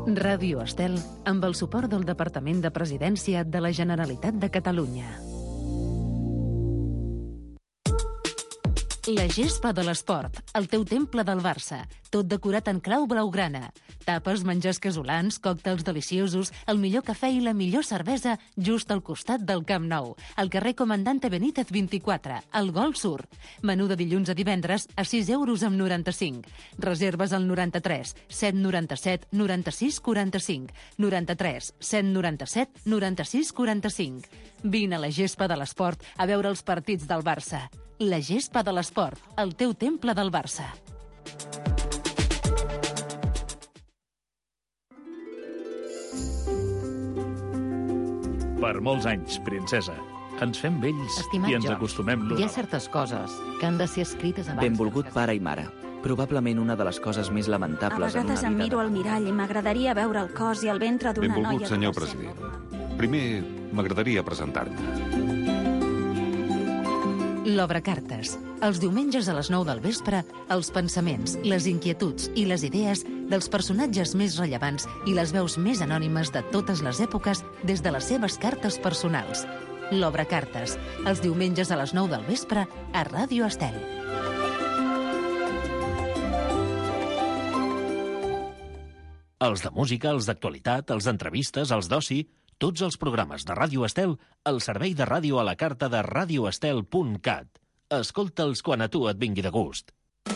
Ràdio Estel, amb el suport del Departament de Presidència de la Generalitat de Catalunya. La gespa de l'esport, el teu temple del Barça, tot decorat en clau blaugrana. Tapes, menjars casolans, còctels deliciosos, el millor cafè i la millor cervesa just al costat del Camp Nou, al carrer Comandante Benítez 24, al Gol Sur. Menú de dilluns a divendres a 6,95 €. Reserves al 93 797 96 45, 93 797 96 45. Vine a la gespa de l'esport a veure els partits del Barça. La gespa de l'esport, el teu temple del Barça. Per molts anys, princesa. Ens fem vells i ens acostumem l'un a l'altre. Hi ha certes coses que han de ser escrites abans. Benvolgut pare i mare. Probablement una de les coses més lamentables en una vida... A vegades em miro al mirall i m'agradaria veure el cos i el ventre d'una noia... Benvolgut, senyor president. Primer, m'agradaria presentar-me. L'Obre Cartes. Els diumenges a les 9 del vespre, els pensaments, les inquietuds i les idees dels personatges més rellevants i les veus més anònimes de totes les èpoques des de les seves cartes personals. L'Obre Cartes. Els diumenges a les 9 del vespre a Ràdio Estel. Els de música, els d'actualitat, els d'entrevistes, els d'oci... Tots els programes de Ràdio Estel al servei de ràdio a la carta de radioestel.cat. Escolta'ls quan a tu et vingui de gust.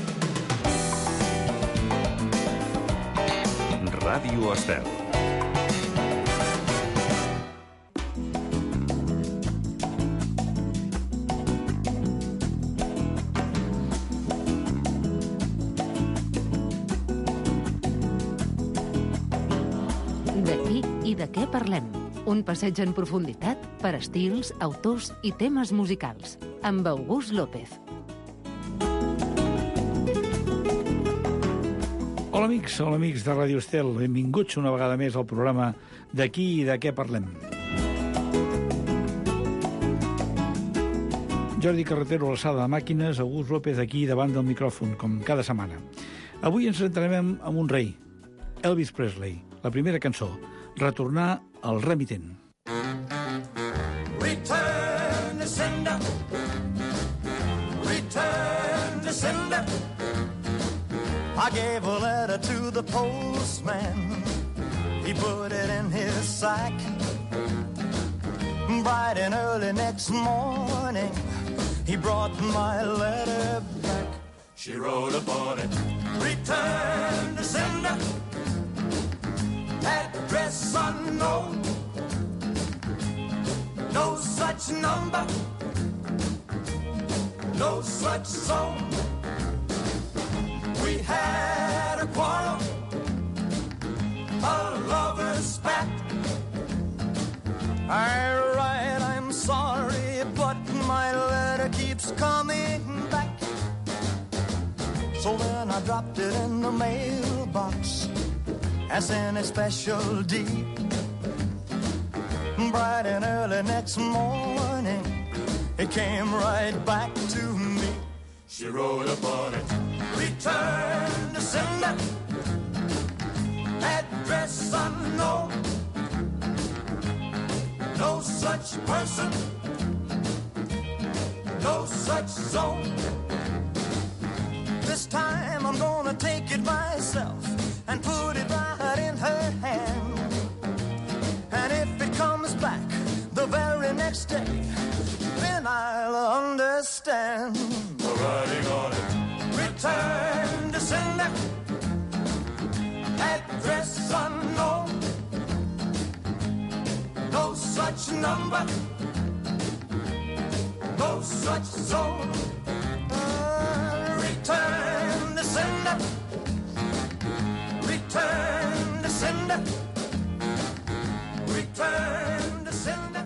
Ràdio Estel. De qui i de què parlem? Un passeig en profunditat per estils, autors i temes musicals. Amb August López. Hola amics de Ràdio Estel. Benvinguts una vegada més al programa De qui i de què parlem. Jordi Carretero a l'alçada de màquines, August López aquí davant del micròfon, com cada setmana. Avui ens centrarem en un rei, Elvis Presley. La primera cançó, Retornar al remitent. Return to sender. Return to sender. I gave a letter to the postman. He put it in his sack. Bright and early next morning, he brought my letter back. She wrote upon it, return to sender. Address unknown. No such number. No such zone. We had a quarrel, a lover's spat. I write, I'm sorry, but my letter keeps coming back. So then I dropped it in the mailbox as in a special deed. Bright and early next morning, it came right back to me. She wrote upon it, return to sender. Address unknown. No such person. No such zone. This time I'm gonna take it myself and put it right in her hand. And if it comes back the very next day, then I'll understand. The writing on it, return to sender. Address unknown. No such number. No such zone. Return to sender. Return to sender. Return to sender.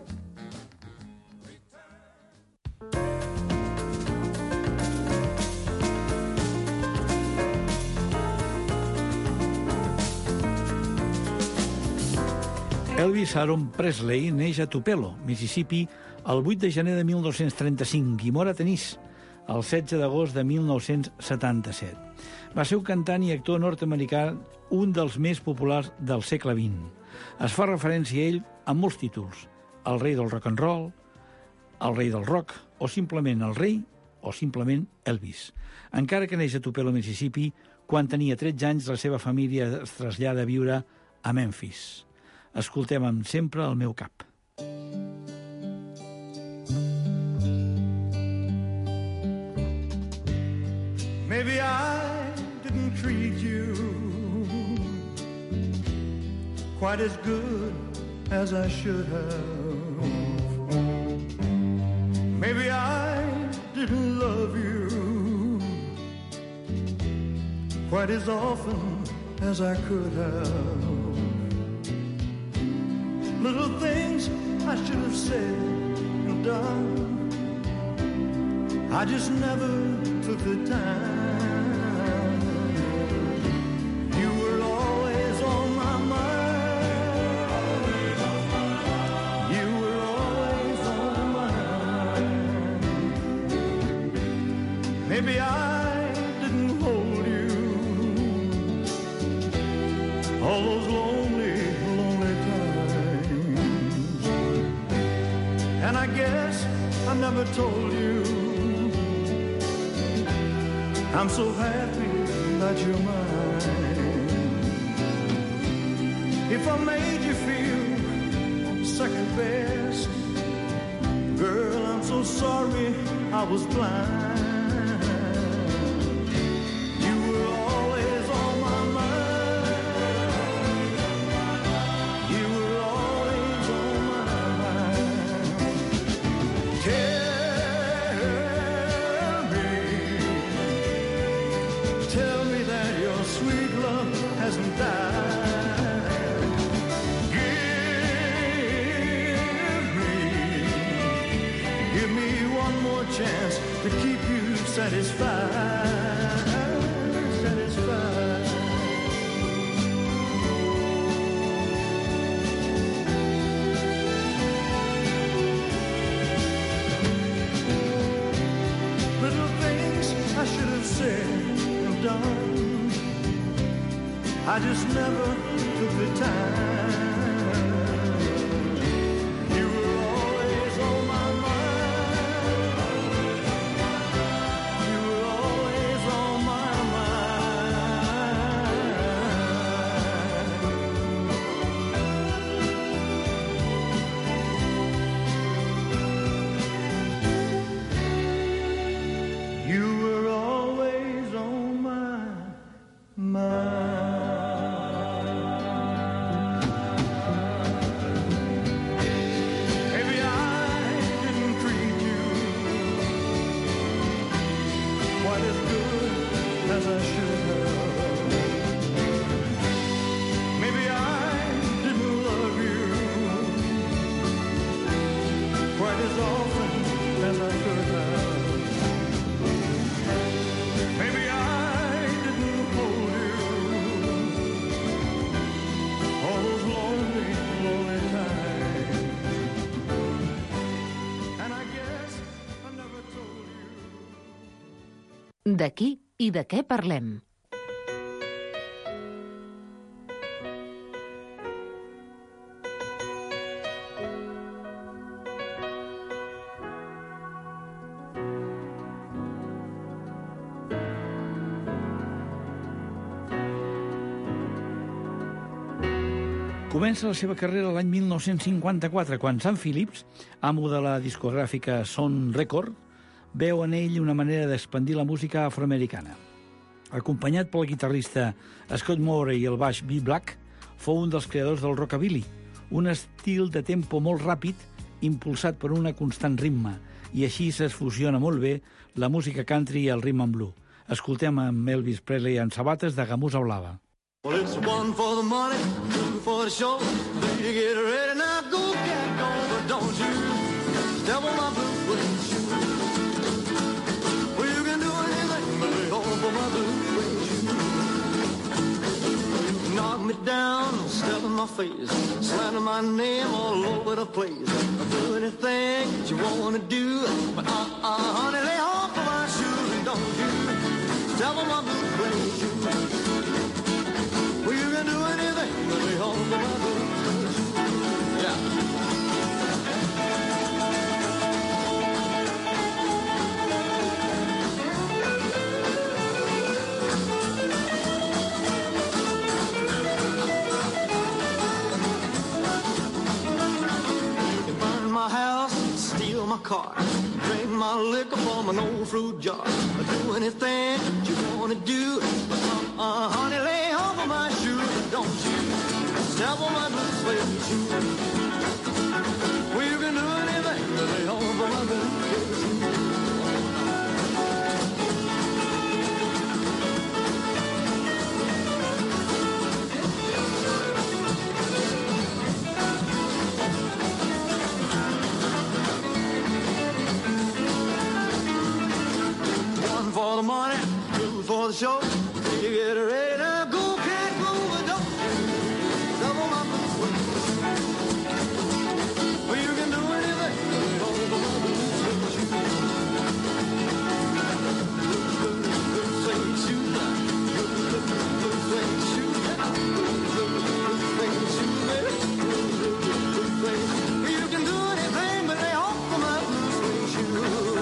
Elvis Aaron Presley neix a Tupelo, Mississippi, el 8 de gener de 1935 i mor a Tennessee, el 16 d'agost de 1977. Va ser un cantant i actor nord-americà, un dels més populars del segle XX. Es fa referència a ell amb molts títols: el rei del rock and roll, el rei del rock, o simplement el rei, o simplement Elvis. Encara que neix a Tupelo, Mississippi, quan tenia 13 anys la seva família es trasllada a viure a Memphis. Escoltem amb Sempre al meu cap. Maybe I didn't treat you quite as good as I should have. Maybe I didn't love you quite as often as I could have. Little things I should have said and done, I just never took the time. You were always on my mind. You were always on my mind. Maybe I didn't hold you all those lonely, lonely times. And I guess I never told you I'm so happy that you're mine. If I made you feel second best, girl, I'm so sorry I was blind. You were always on my mind. You were always on my mind. Tell me that your sweet love hasn't died. Give me one more chance to keep you satisfied, satisfied. Little things I should have said, done, I just never took the time. You were always on my mind. You were always on my mind. You were always on my mind. Maybe I didn't treat you quite as good as I should have. Maybe I didn't love you quite as often as I could have. Maybe I didn't hold you all those lonely, lonely times. And I guess I never told you. D'aquí i de què parlem. Comença la seva carrera l'any 1954, quan Sam Phillips, amo de la discogràfica Sun Record, veu en ell una manera d'expandir la música afroamericana. Acompanyat pel guitarrista Scott Moore i el baix B. Black, fou un dels creadors del rockabilly, un estil de tempo molt ràpid impulsat per una constant ritme, i així es fusiona molt bé la música country i el rhythm and blues. Escoltem amb Elvis Presley en sabates de gamusa blava. Well, it's one for the money, two for the show. You get ready now, go, cat, go, but don't you devil my blue suede shoes. Well, you can do anything but lay on for my blue suede shoes. Knock me down, step in my face, slander my name all over the place. Do anything that you wanna do, but honey, lay off of my shoes. step on my blue suede shoe. Well, you can do anything but lay off of my blue suede shoe. Yeah. My car, drink my liquor from an old fruit jar, do anything that you wanna do. Honey, lay off of my shoes, don't you step on my blue suede shoe. Well, you can do anything but lay off of my blue suede shoe. For the money, two for the show. You get ready to go, can't move it, don't double my blue suede shoe. Well, you can do anything over my blue suede shoe. Blue suede shoe, blue suede shoe, blue suede shoe, baby. You can do anything but lay off of my blue suede shoe.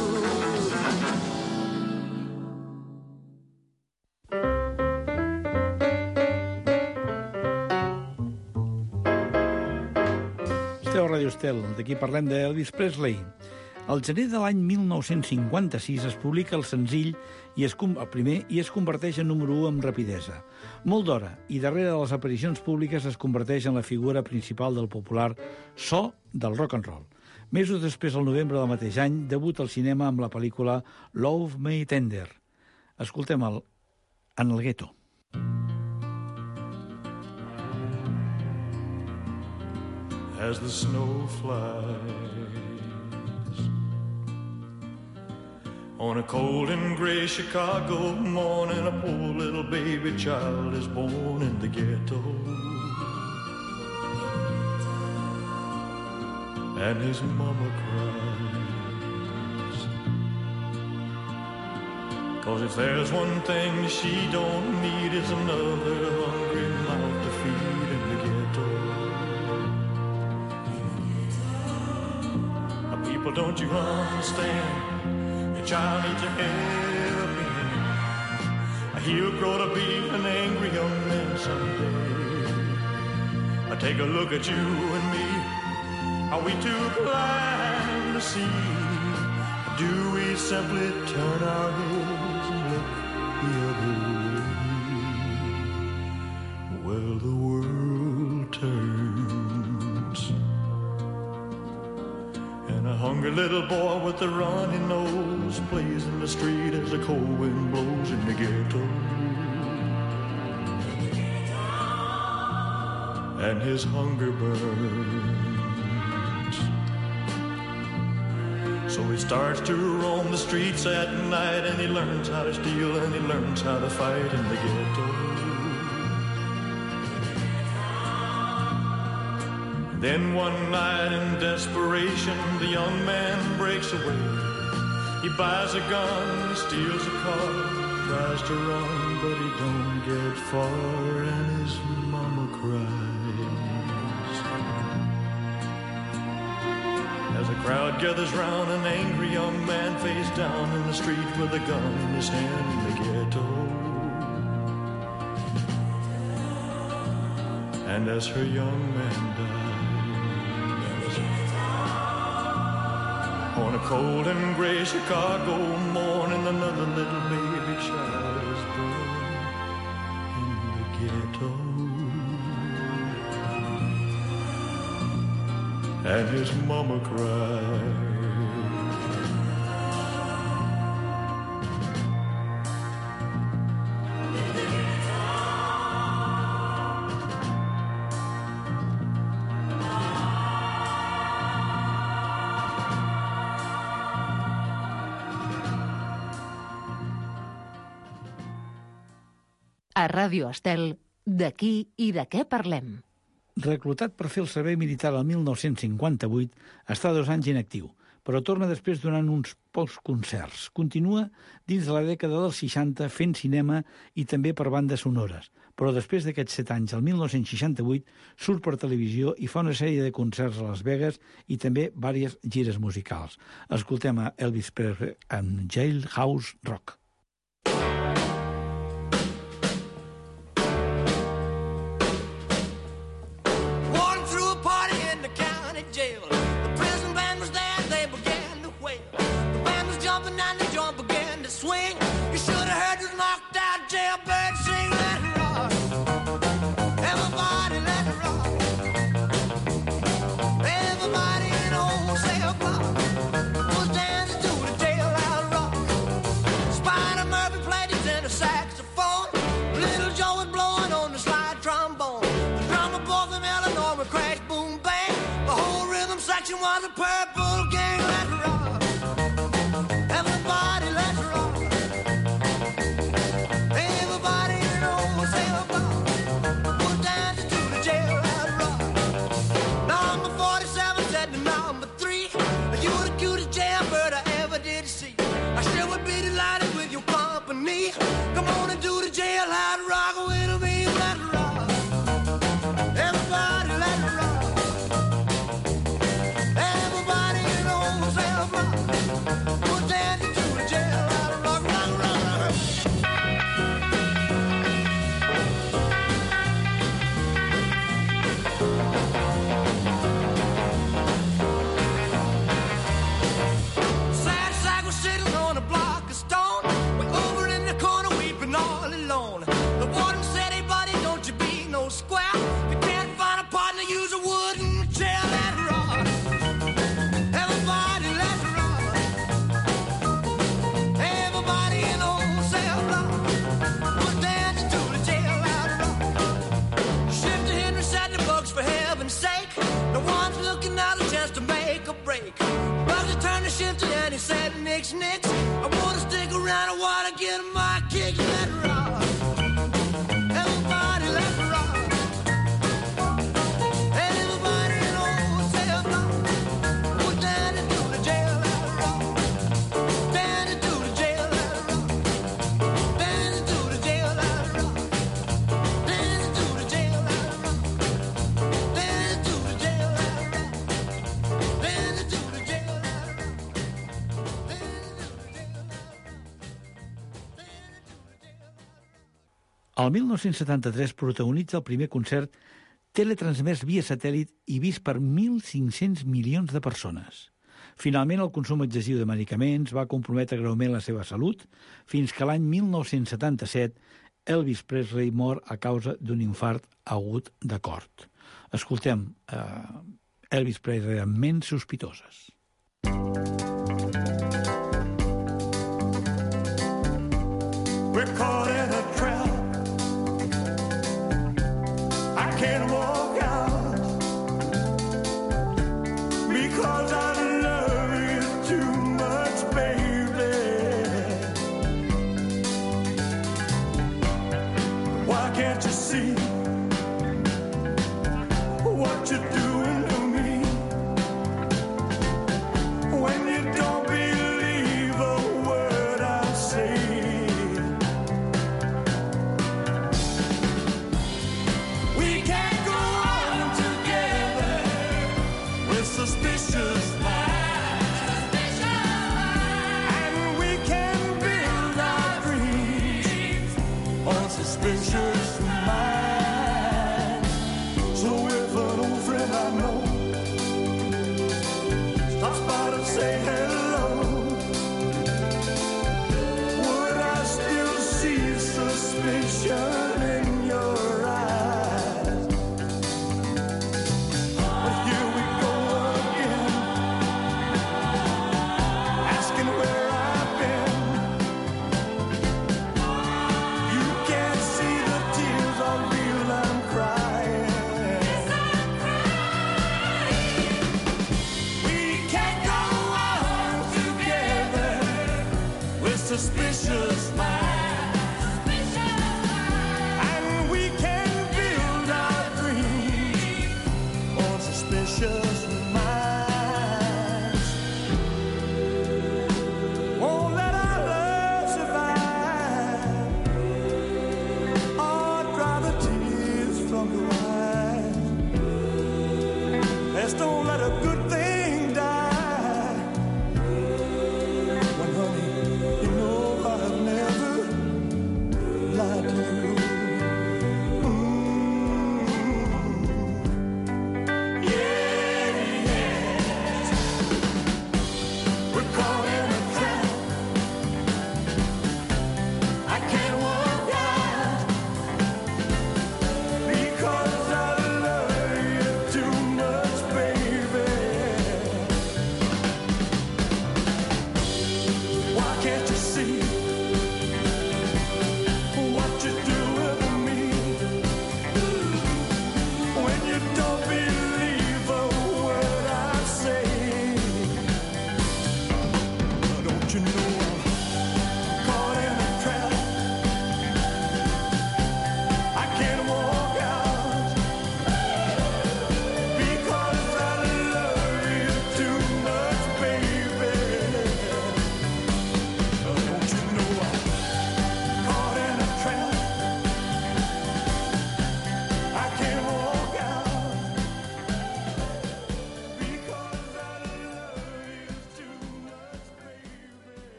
Esteu a Ràdio Estel, d'aquí parlem d'Elvis Presley. Al gener de l'any 1956 es publica el senzill el primer i es converteix en número 1 amb rapidesa. Molt d'hora, i darrere de les aparicions públiques es converteix en la figura principal del popular so del rock and roll. Mesos després, al novembre del mateix any, debuta al cinema amb la pel·lícula Love Me Tender. Escoltem-el en el gueto. As the snow flies on a cold and gray Chicago morning, a poor little baby child is born in the ghetto, and his mama cries, 'cause if there's one thing she don't need, is another hungry mouth to feed in the ghetto. People, don't you understand? Your child needs a helping hand. He'll grow to be an angry young man someday. Take a look at you and me. Are we too blind to see? Do we simply turn our heads and look the other way? Well, the world turns, and a hungry little boy with a runny nose plays in the street as the cold wind blows in the ghetto. And his hunger burns, so he starts to roam the streets at night, and he learns how to steal and he learns how to fight in the ghetto. Then one night in desperation, the young man breaks away. He buys a gun, steals a car, tries to run, but he don't get far, and his mama cries. As a crowd gathers round, an angry young man face down in the street with a gun in his hand in the ghetto. And as her young man dies, on a cold and gray Chicago morning, another little baby child is born in the ghetto. And his mama cried. A Ràdio Estel, d'aquí i de què parlem. Reclutat per fer el servei militar el 1958, està 2 anys inactiu, però torna després donant uns pocs concerts. Continua dins de la dècada dels 60 fent cinema i també per bandes sonores, però després d'aquests 7 anys, el 1968, surt per televisió i fa una sèrie de concerts a Las Vegas i també vàries gires musicals. Escoltem a Elvis Presley amb Jailhouse Rock. Swing, you should have heard this knocked out jailbird sing, let it rock. Everybody let it rock. Everybody in the whole cell block was dancing to the jailhouse rock. Spider Murphy played his tenor saxophone. Little Joe was blowing on the slide trombone. The drummer boy from Illinois would crash, boom, bang. The whole rhythm section was a purple gang, let it rock. Everybody let it rock. Come on and do the jailhouse rock with me, let it rock. Everybody let it rock. Everybody in the whole cell block was dancing to the jailhouse rock, rock, rock, rock. Sad sack was sitting on a block of stone. Square. You can't find a partner, use a wooden chair, let it rock. Everybody let it rock. Everybody in the whole cell block was dancing to the jailhouse rock. Shifty Henry said the books for heaven's sake. No one's looking out a chance to make a break. Bugsy turned to Shifty and he said, Nix, Nix, I wanna stick around, I wanna get my kick, let it rock. Everybody let it rock. El 1973 protagonitza el primer concert teletransmès via satèl·lit i vist per 1.500 milions de persones. Finalment, el consum excessiu de medicaments va comprometre greument la seva salut fins que l'any 1977 Elvis Presley mor a causa d'un infart agut de cor. Escoltem Elvis Presley amb Ments sospitoses. We're caught in a trap. I can't walk out because I love you too much, baby. Why can't you see what you're doing to me when you don't believe a word I say? We can't go on together with suspicious minds, and we can build our dreams on suspicious minds.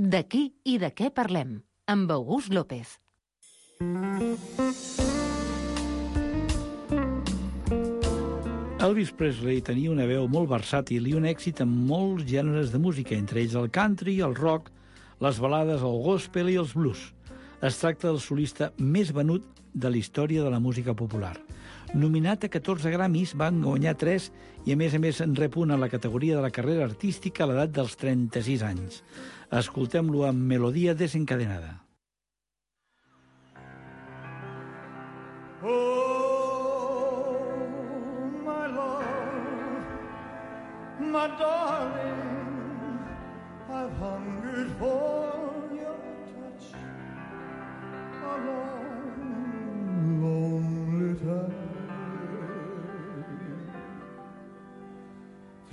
De qui i de què parlem? Amb August López. Elvis Presley tenia una veu molt versàtil i un èxit en molts gèneres de música, entre ells el country, el rock, les balades, el gospel i els blues. Es tracta del solista més venut de la història de la música popular. Nominat a 14 Grammys, van guanyar 3 i, a més, en rep una a la categoria de la carrera artística a l'edat dels 36 anys. Escoltem-lo amb Melodia desencadenada. My darling, I've hungered for your touch a long, lonely time.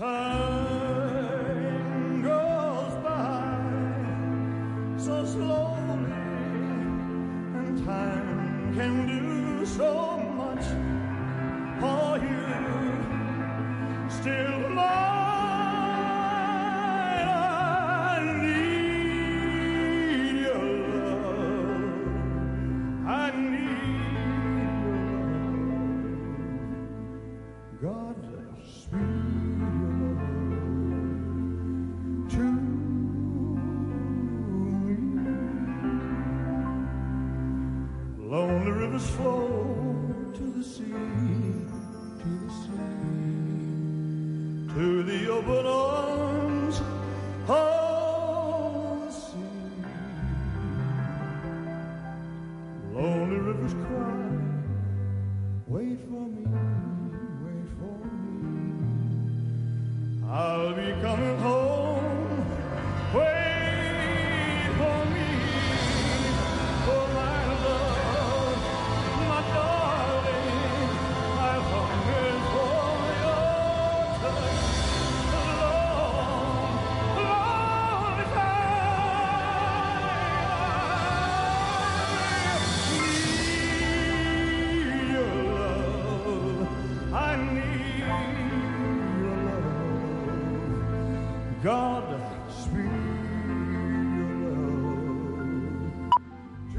Time goes by so slowly, and time can do so much for you. Still love. Lonely rivers flow to the sea, to the open arms of the sea. Lonely rivers cry, wait for me, wait for me. I'll be coming home, wait for me, for my love, my darling, I've hungered for your touch a long, long time. I need your love, God, speed your love to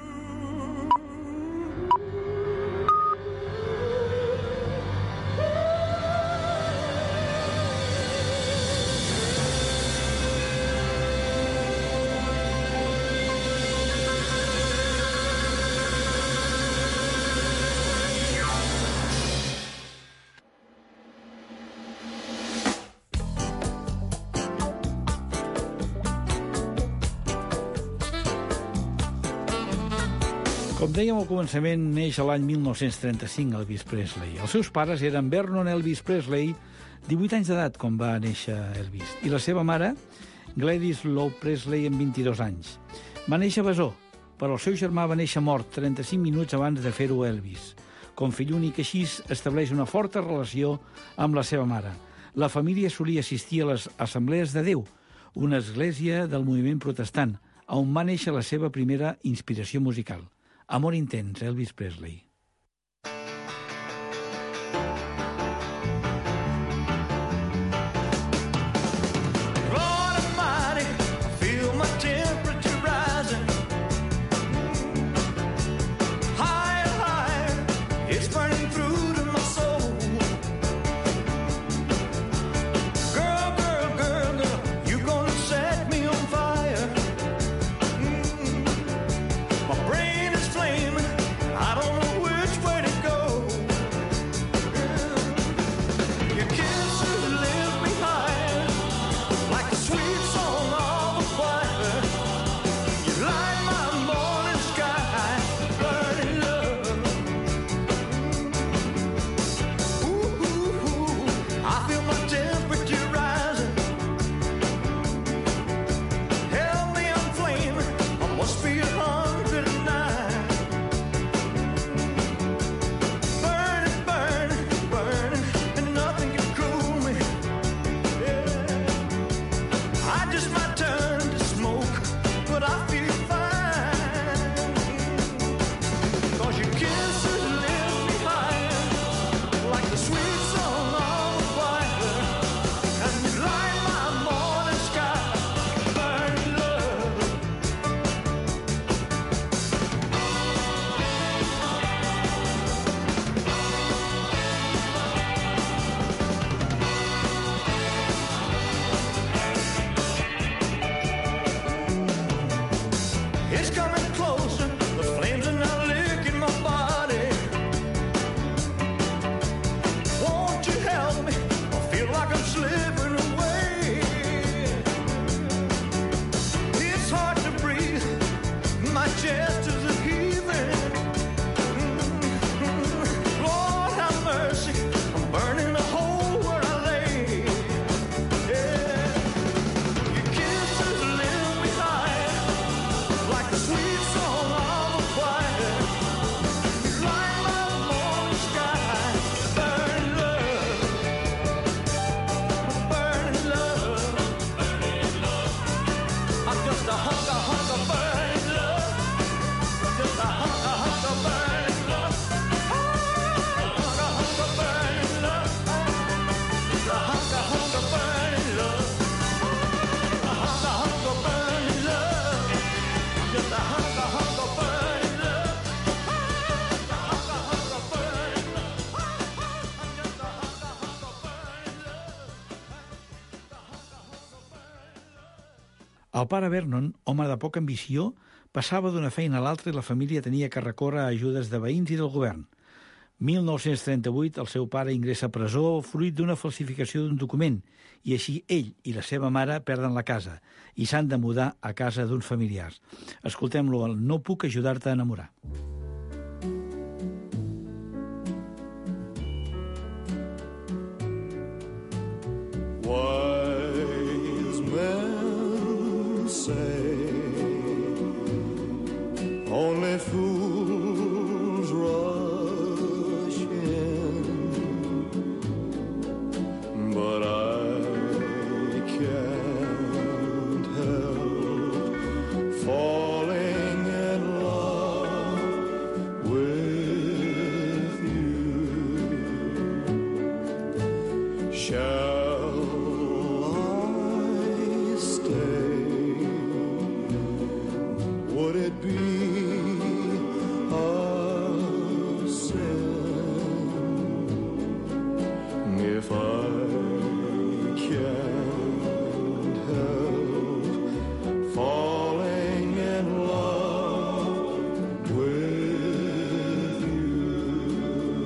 Com dèiem al començament, neix a l'any 1935 Elvis Presley. Els seus pares eren Vernon Elvis Presley, 18 anys d'edat quan va néixer Elvis, i la seva mare, Gladys Lowe Presley, amb 22 anys. Va néixer a Besó, però el seu germà va néixer mort 35 minuts abans de fer-ho Elvis. Com fill únic, així estableix una forta relació amb la seva mare. La família solia assistir a les Assemblees de Déu, una església del moviment protestant, on va néixer la seva primera inspiració musical. Amor intens, Elvis Presley. God Almighty, I feel my temperature rising. Higher and higher, it's burning through to my soul. Girl, girl, girl, girl, you gonna set me on fire. My brain is flaming, I don't know which way to go. El pare Vernon, home de poca ambició, passava d'una feina a l'altra i la família tenia que recórrer a ajudes de veïns i del govern. 1938 el seu pare ingressa a presó fruit d'una falsificació d'un document i així ell i la seva mare perden la casa i s'han de mudar a casa d'uns familiars. Escoltem-lo al No puc ajudar-te a enamorar. Wise men say only fools rush in, but I can't help falling in love with you. Shall I stay? Would it be if I can't help falling in love with you?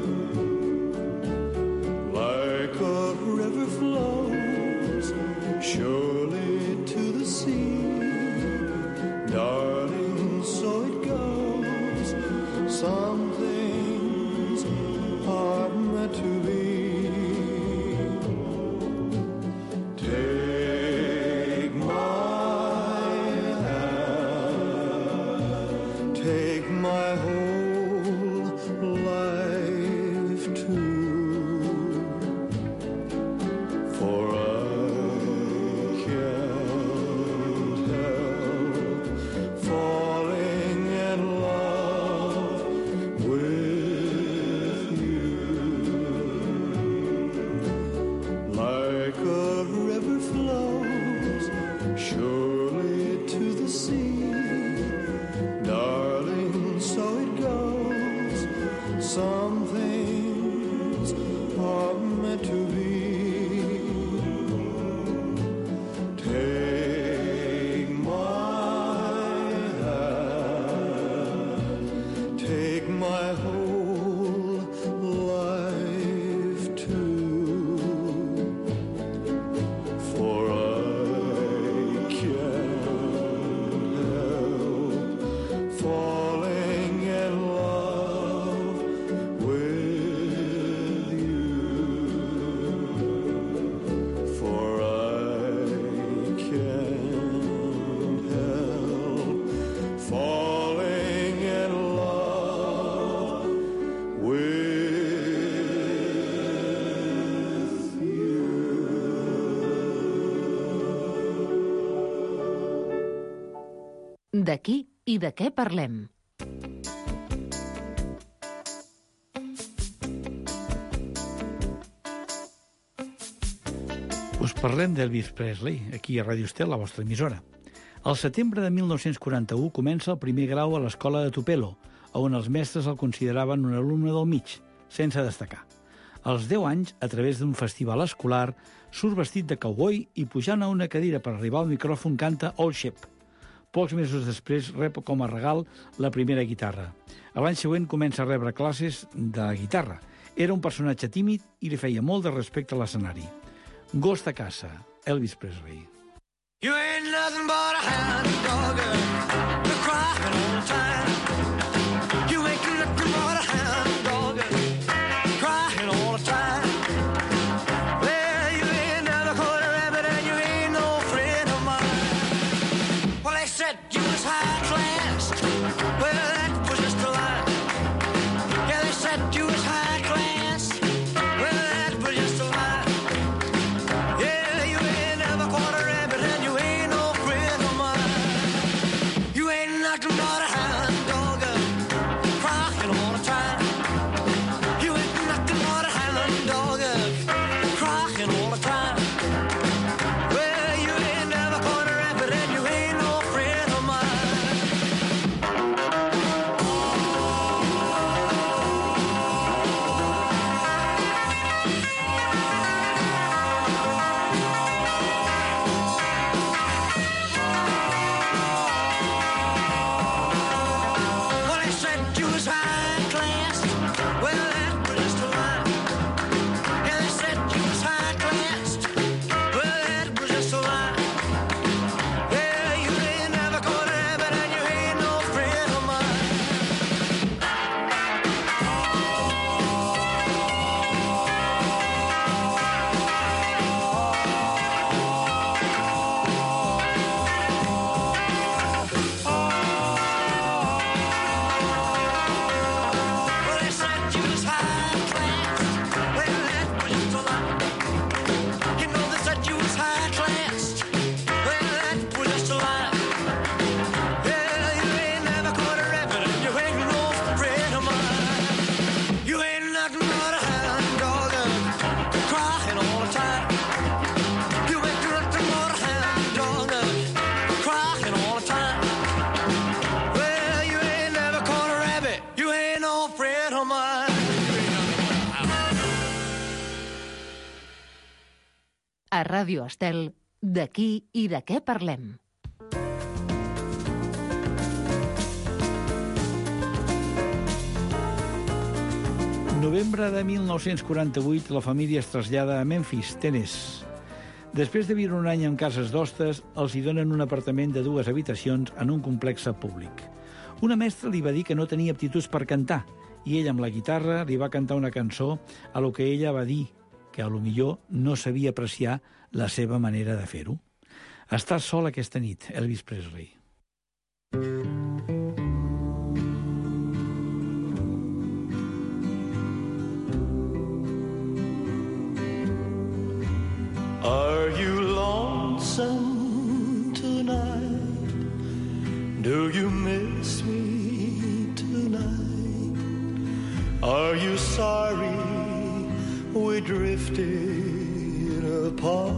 Like a river flows surely to the sea, darling, so it goes. Some things are meant to be. Some things are meant to be. Take my hand, take my whole life too, for I can't help falling in love with you, for I can't help falling in love with you. D'aquí i de què parlem. Us parlem d'Elvis Presley, aquí a Ràdio Estel, la vostra emissora. Al setembre de 1941 comença el primer grau a l'escola de Tupelo, on els mestres el consideraven un alumne del mig, sense destacar. Als 10 anys, a través d'un festival escolar, surt vestit de cowboy i pujant a una cadira per arribar al micròfon canta Old Ship. Pocs mesos després rep com a regal la primera guitarra. A l'any següent comença a rebre classes de guitarra. Era un personatge tímid i li feia molt de respecte a l'escenari. Gos de casa, Elvis Presley. You ain't nothing but a hound dog, you're crying all the time. You ain't nothing but a hound dog, crying all the time. Well, you ain't never caught a rabbit and you ain't no friend of mine. Well, they said you was high class, well, that was just a lie. Yeah, they said you was high class, well, that was just a lie. Yeah, you ain't never caught a rabbit and you ain't no friend of mine. You ain't nothing but a hound dog, crying all the time. A Ràdio Estel, d'aquí i de què parlem. Novembre de 1948, la família es trasllada a Memphis, Tennessee. Després de viure un any en cases d'hostes, els hi donen un apartament de 2 habitacions en un complex públic. Una mestra li va dir que no tenia aptituds per cantar, i ell amb la guitarra li va cantar una cançó a lo que ella va dir que a lo millor no sabia apreciar la seva manera de fer-ho. Estàs sol aquesta nit, Elvis Presley. Are you lonesome tonight? Do you miss me tonight? Are you sorry we drifted apart?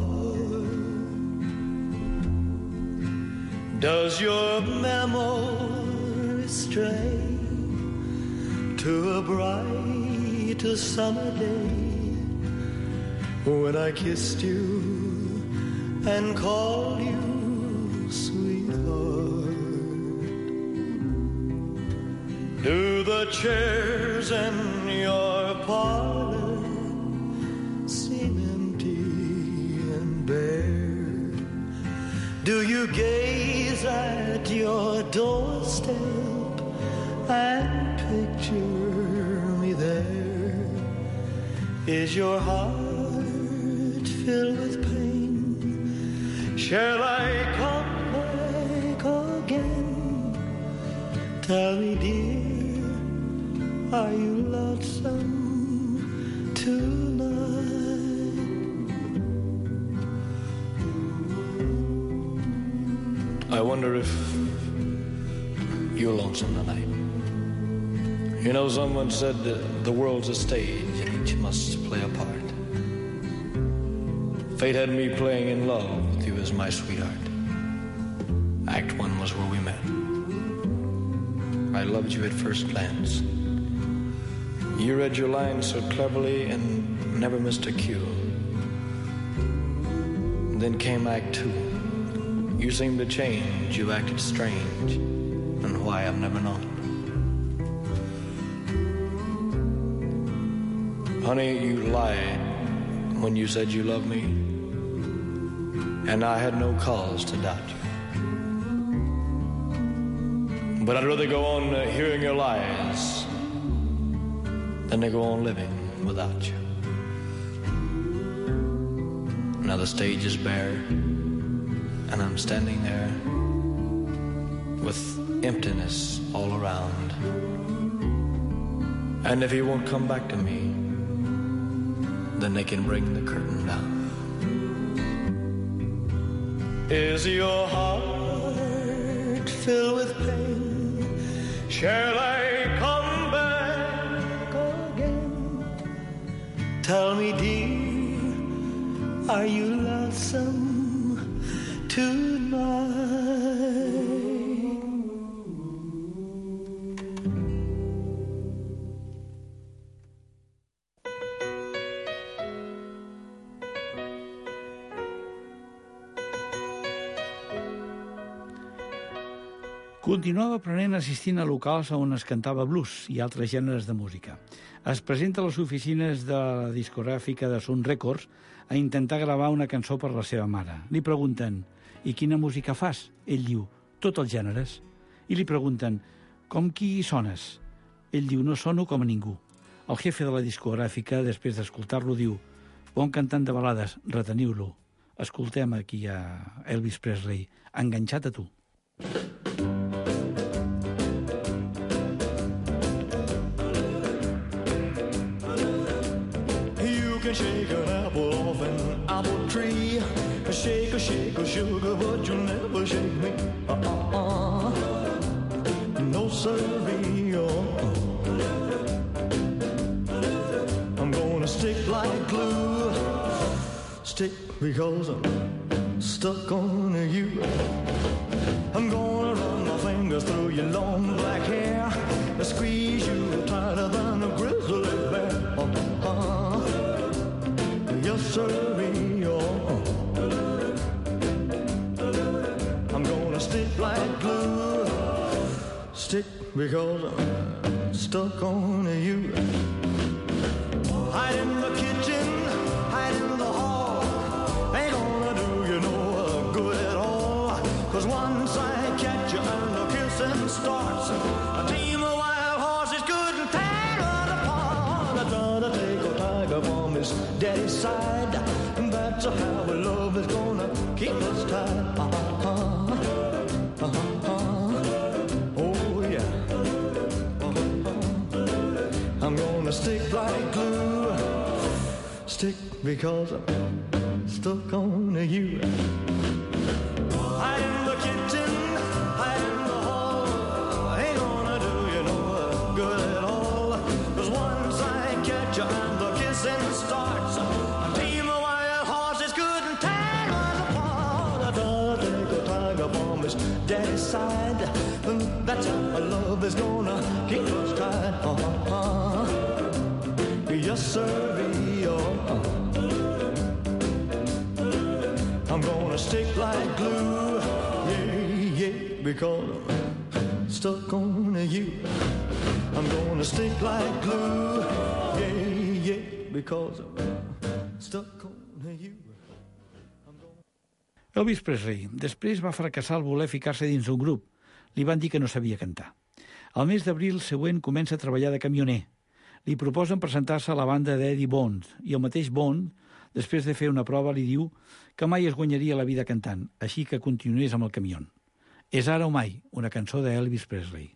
Does your memory stray to a bright summer day when I kissed you and called you sweetheart? Do the chairs in your parlor seem empty and bare? Do you gaze at your doorstep and picture me there? Is your heart filled with pain? Shall I come back again? Tell me, dear, are you lonesome tonight? I wonder if you're lonesome tonight. You know, someone said the world's a stage and each must play a part. Fate had me playing in love with you as my sweetheart. Act 1 was where we met. I loved you at first glance. You read your lines so cleverly and never missed a cue. Then came Act 2. You seemed to change, you acted strange, and why I've never known. Honey, you lied when you said you loved me, and I had no cause to doubt you. But I'd rather go on hearing your lies than to go on living without you. Now the stage is bare, and I'm standing there with emptiness all around. And if he won't come back to me, then they can bring the curtain down. Is your heart filled with pain? Shall I come back again? Tell me, dear, are you lonesome tonight? Continuava aprenent assistint a locals on es cantava blues i altres gèneres de música. Es presenta a les oficines de la discogràfica de Sun Records a intentar gravar una cançó per la seva mare. Li pregunten, i quina música fas? Ell diu, tots els gèneres. I li pregunten, com qui sones? Ell diu, no sono com a ningú. El jefe de la discogràfica, després d'escoltar-lo, diu, bon cantant de balades, reteniu-lo. Escoltem aquí a Elvis Presley, enganxat a tu. Shake an apple off an apple tree. Shake a sugar, but you'll never shake me. No siree. I'm gonna stick like glue. Stick because I'm stuck on you. I'm gonna run my fingers through your long black hair. Squeeze you tighter than a grizzly bear. Yes, sirree, stick because I'm stuck on you. Hide in the kitchen, hide in the hall. Ain't gonna do you no good at all. 'Cause once I catch you and the kissing starts, a team of wild horses couldn't tear us apart. I try to take a tiger from his daddy's side. That's how our love is gonna keep us tied. Oh yeah. I'm gonna stick like glue. Stick because I'm stuck on you. Hide in the kitchen, hide in the hall. Ain't gonna do you no good at all. 'Cause once I catch you and the kissing starts, a team of wild horses couldn't tear us apart. I try to take a tiger from his daddy's side. That's how our love is gonna keep us tied. Yes, sir. I'm gonna stick like glue, yeah, yeah, because I'm stuck on you. I'm gonna stick like glue, yeah, yeah, because I'm stuck on you. Elvis Presley després va fracassar al voler ficar-se dins un grup. Li van dir que no sabia cantar. Al mes d'abril següent comença a treballar de camioner. Li proposen presentar-se a la banda d'Eddie Bond i el mateix Bond, després de fer una prova, li diu que mai es guanyaria la vida cantant, així que continués amb el camió. És ara o mai, una cançó d'Elvis Presley.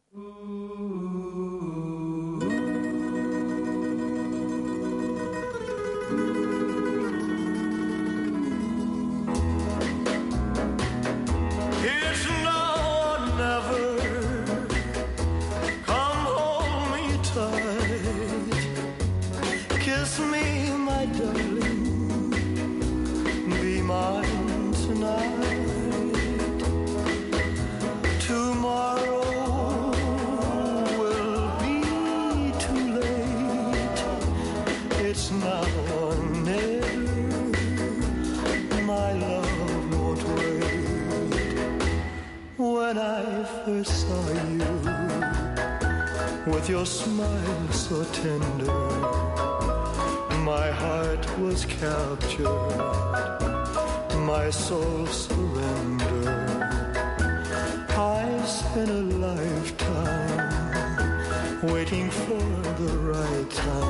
Saw you with your smile so tender, my heart was captured, my soul surrendered. I spent a lifetime waiting for the right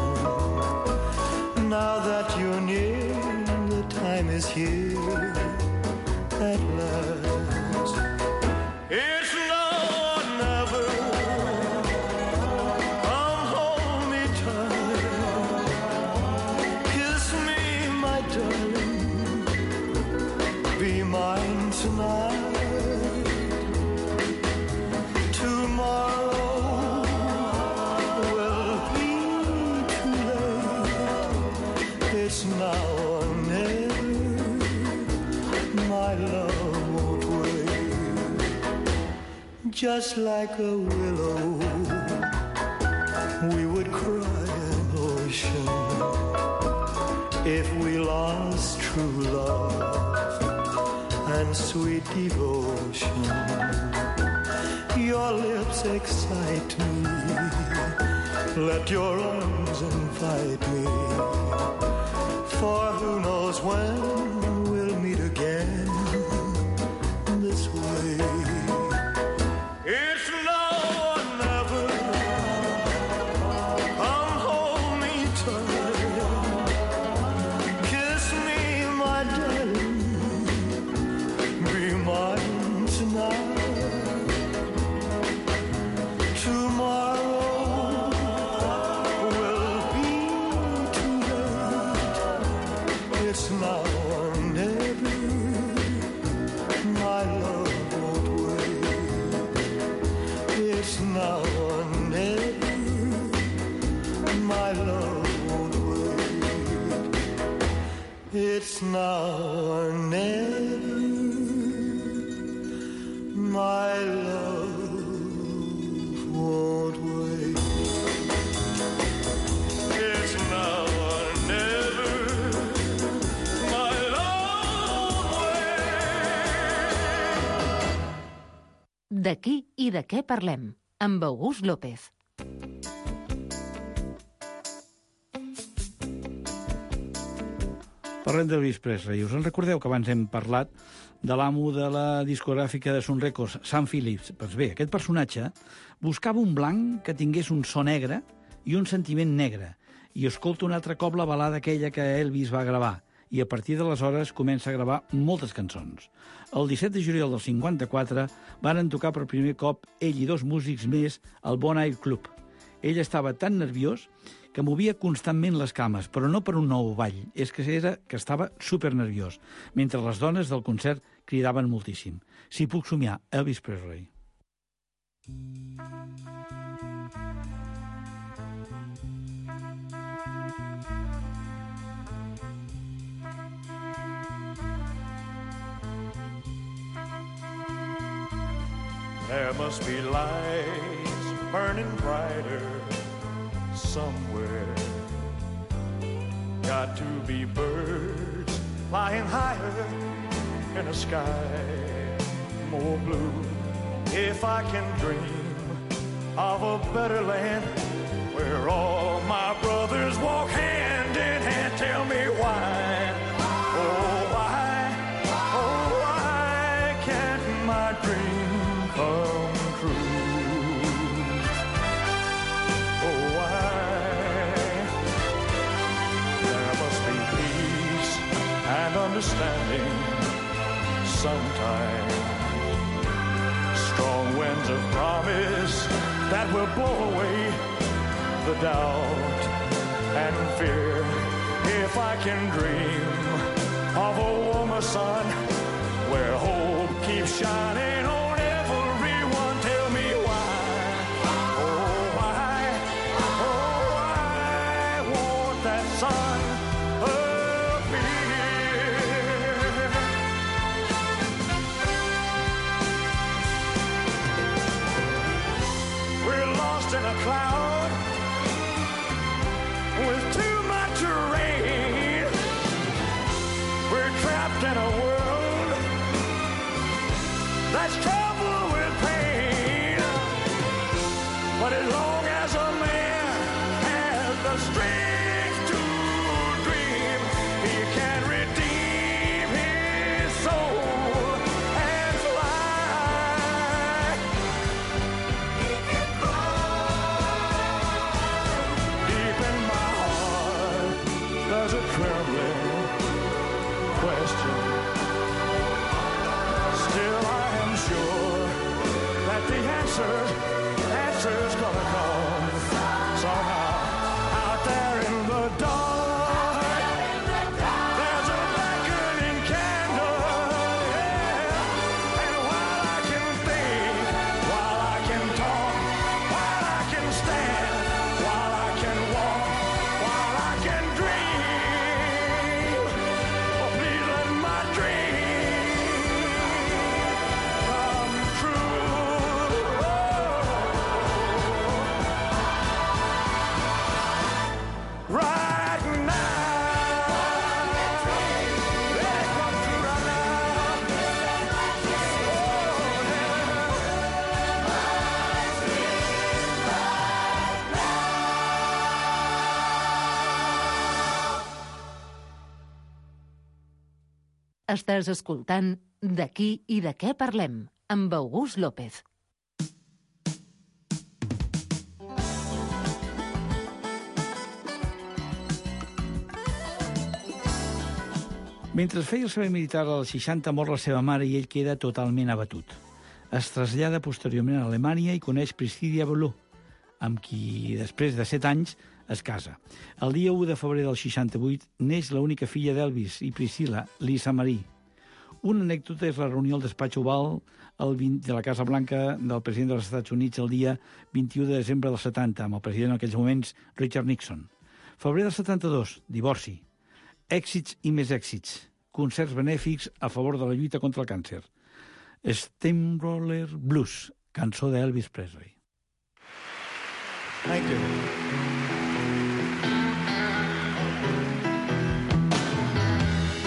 time. Now that you're near, the time is here at last. It's just like a willow, we would cry an ocean if we lost true love and sweet devotion. Your lips excite me, let your arms invite me, for who knows when we'll meet again this way. It's now or never, my love won't wait. It's now or never, my love won't wait. D'aquí i de què parlem, amb August López. Parlem d'Elvis Presley. Us en recordeu que abans hem parlat de l'amo de la discogràfica de Sun Records, Sam Phillips? Doncs bé, aquest personatge buscava un blanc que tingués un so negre i un sentiment negre, i escolta un altre cop la balada aquella que Elvis va gravar, i a partir d'aleshores comença a gravar moltes cançons. El 17 de juliol del 54 van tocar per primer cop ell i dos músics més al Bon Air Club. Ell estava tan nerviós que movia constantment les cames, però no per un nou ball, és que estava supernerviós, mentre les dones del concert cridaven moltíssim. Si puc somiar, Elvis Presley. There must be lights burning brighter somewhere. Got to be birds flying higher in a sky more blue. If I can dream of a better land where all my brothers walk hand in hand, tell me why, oh why can't my dream come true? Oh, why? There must be peace and understanding sometime. Strong winds of promise that will blow away the doubt and fear. If I can dream of a warmer sun where hope keeps shining on everyone, tell me why, oh why won't that sun appear? We're lost in a cloud with too much rain. We're trapped in a world that's troubled with pain. But as long as a man has the strength to dream, he can redeem his soul and fly. He can fly. Deep in my heart, there's a trembling question. Still I am sure that the answer's gonna come somehow. Out there in the dark, there's a beckoning candle, yeah. And while I can think, while I can talk, while I can stand, while I can walk, while I can dream, oh please let my dream come true. Right now, let it come true right now. Estàs escoltant D'aquí i de què parlem, amb August López. Mentre feia el servei militar als 60 mor la seva mare i ell queda totalment abatut. Es trasllada posteriorment a Alemanya i coneix Priscilla Belot, amb qui, després de 7 anys, es casa. El dia 1 de febrer del 68 neix l'única filla d'Elvis i Priscilla, Lisa Marie. Una anècdota és la reunió al despatx oval de la Casa Blanca del president dels Estats Units el dia 21 de desembre del 70, amb el president en aquells moments, Richard Nixon. Febrer del 72, divorci. Èxits i més èxits. Concerts benèfics a favor de la lluita contra el càncer. Steamroller Blues, cançó d'Elvis Presley. Thank you.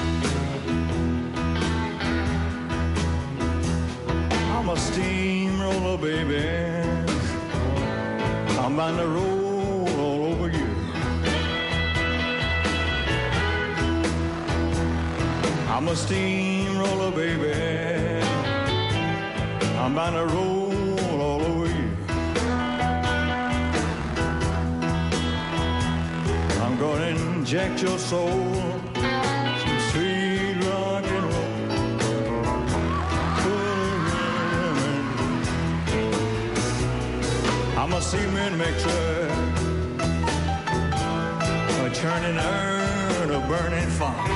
I'm a steamroller I'm a steamroller, baby. I'm bound to roll all over you. I'm gonna inject your soul, some sweet rock and roll. I'm a cement mixer, a churning urn, a burning fire.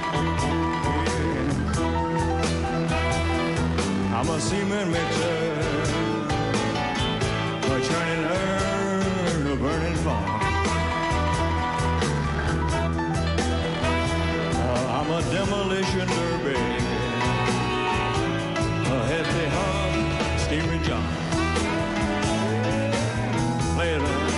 I'm a cement mixer, a churning urn, a burning fire. I'm a demolition derby, a hefty hog, steaming John. Play it up.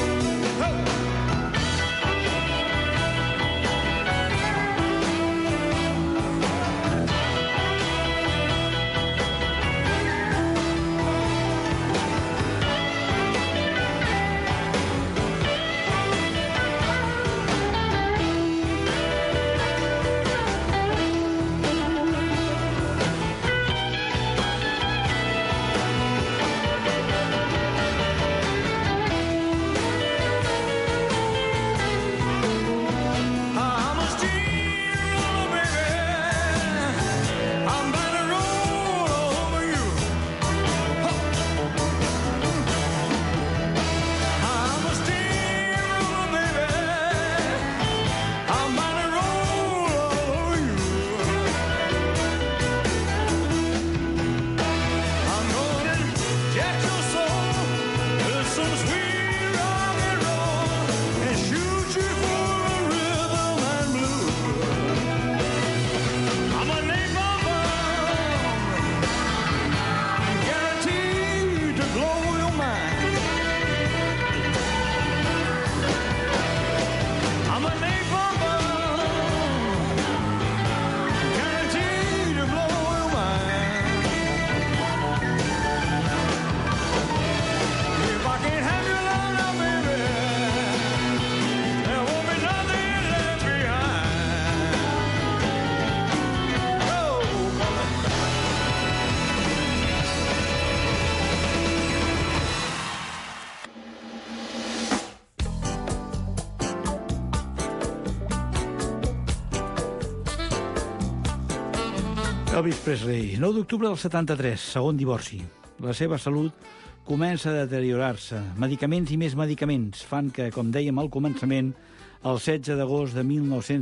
Elvis Presley, 9 d'octubre del 73, segon divorci. La seva salut comença a deteriorar-se. Medicaments i més medicaments fan que, com dèiem al començament, el 16 d'agost de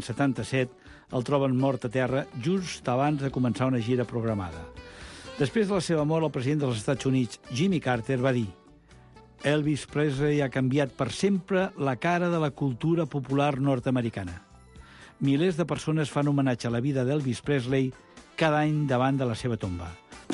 1977 el troben mort a terra just abans de començar una gira programada. Després de la seva mort, el president dels Estats Units, Jimmy Carter, va dir: Elvis Presley ha canviat per sempre la cara de la cultura popular nord-americana. Milers de persones fan homenatge a la vida d'Elvis Presley cada any davant de la seva tomba.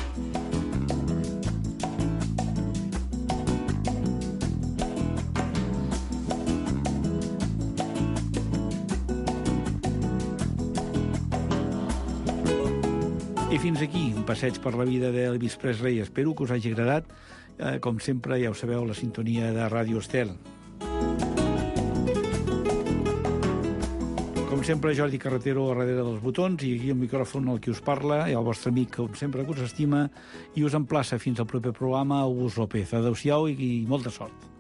I fins aquí un passeig per la vida d'Elvis Presley. Espero que us hagi agradat. Com sempre, ja ho sabeu, la sintonia de Ràdio Estel. Com sempre, Jordi Carretero a darrere dels botons i aquí el micròfon el qui us parla, i el vostre amic, com sempre, que us estima i us emplaça fins al proper programa, August López. Adéu-siau i molta sort.